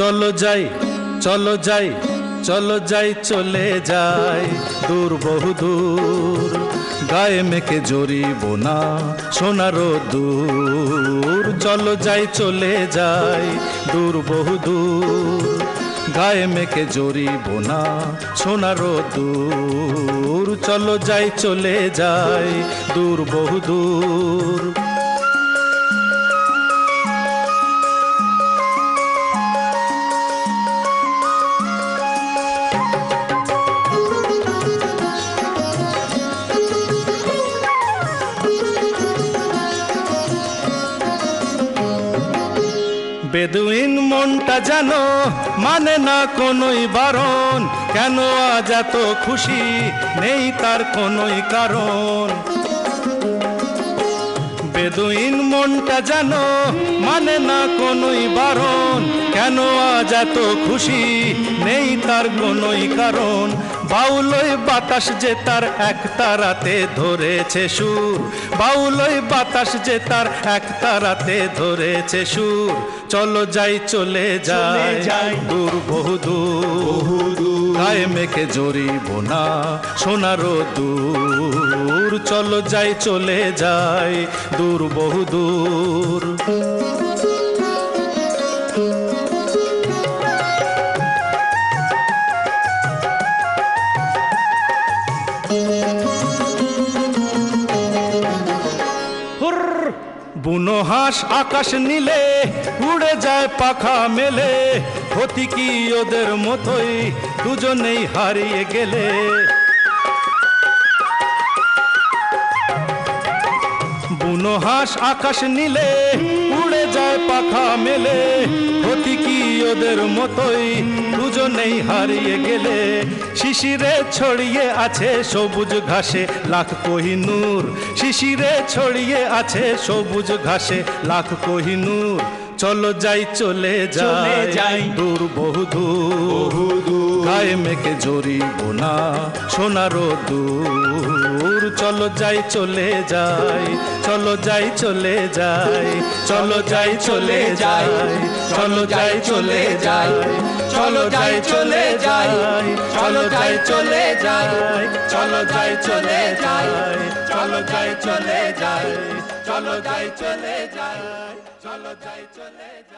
চলো যাই চলো যাই চলো যাই চলে যাই দূর বহুদূর গায়ে মেখে জড়িব না সোনার দূর চলো যাই চলে যাই দূর বহুদূর গায়ে মেখে জড়িব না সোনার দূর চলো যাই চলে যাই দূর বহুদূর বেদুইন মনটা জানো মানে না কোনোই বারণ কেন আজ এত খুশি নেই তার কোনোই কারণ বেদুইন মনটা জানো মানে না কোনোই বারণ কেন আজ এত খুশি নেই তার কোনোই কারণ বাউলই বাতাস যে তার এক তারাতে ধরেছে সুর বাউলই বাতাস যে তার এক তারাতে ধরেছে সুর চলো যাই চলে যাই দূর বহুদূর গায়ে মেখে জড়িব না সোনার দূর চলো যাই চলে যাই দূর বহুদূর বুনো হাঁস আকাশ নীলে উড়ে যায় পাখা মেলে ক্ষতি কি ওদের মতোই দুজনেই হারিয়ে গেলে বুনো হাঁস আকাশ নীলে উড়ে যায় পাখা মেলে ক্ষতি কি ওদের মতোই দুজনেই হারিয়ে গেলে শিশিরে ছড়িয়ে আছে সবুজ ঘাসে লাখ কোহিনূর শিশিরে ছড়িয়ে আছে সবুজ ঘাসে লাখ কোহিনূর চলো যাই চলে যাই দূর বহুদূর গায়ে মেখে জড়িব না সোনার দূর চলো যাই চলে যাই চলো যাই চলে যাই চলো যাই চলে যাই চলো যাই চলে যাই চলো যাই চলে যাই চলো যাই চলে যাই চলো যাই চলে যাই চলো যাই চলে যাই চলো যাই চলে যাই চলো যাই চলে যাই